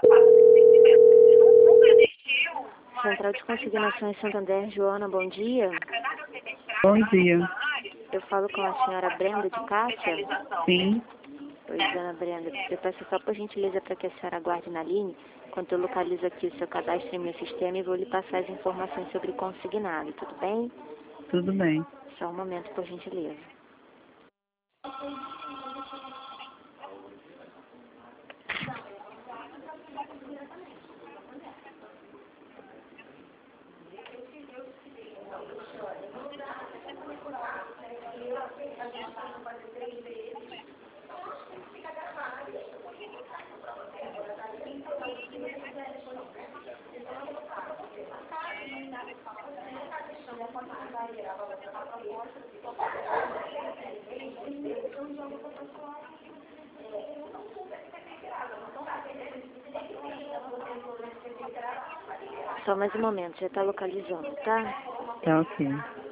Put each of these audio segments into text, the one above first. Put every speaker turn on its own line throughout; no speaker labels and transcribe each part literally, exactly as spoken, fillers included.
Central de Consignações Santander, Joana, bom dia.
Bom dia.
Eu falo com a senhora Brenda de Cássia.
Sim.
Oi, dona Brenda. Eu peço só por gentileza para que a senhora aguarde na linha, enquanto eu localizo aqui o seu cadastro em meu sistema e vou lhe passar as informações sobre o consignado, tudo bem?
Tudo bem.
Só um momento, por gentileza. Só mais um momento, já está localizando, tá?
Tá ok.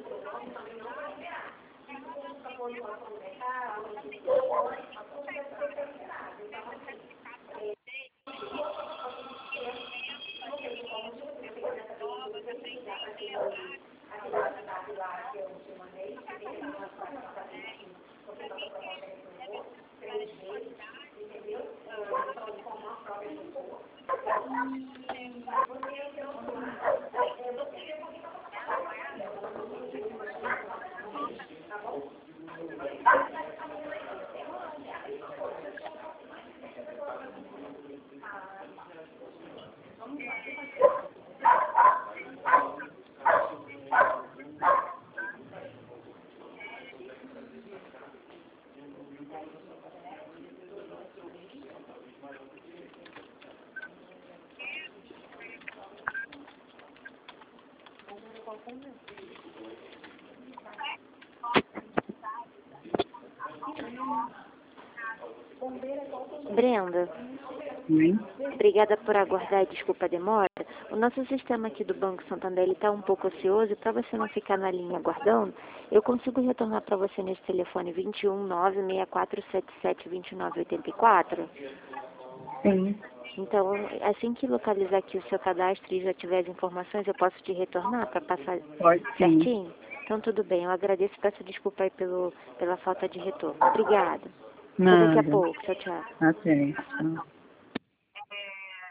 Brenda,
Sim.
obrigada por aguardar e desculpa a demora. O nosso sistema aqui do Banco Santander está um pouco ocioso e para você não ficar na linha aguardando, eu consigo retornar para você nesse telefone vinte e um, nove seis quatro sete sete, dois nove oito quatro.
Sim.
Então, assim que localizar aqui o seu cadastro e já tiver as informações, eu posso te retornar para passar
Pode sim.
certinho? Então, tudo bem. Eu agradeço e peço desculpa aí pelo, pela falta de retorno. Obrigada. Até daqui a
Nada.
pouco. Tchau, tchau.
Até. Tchau.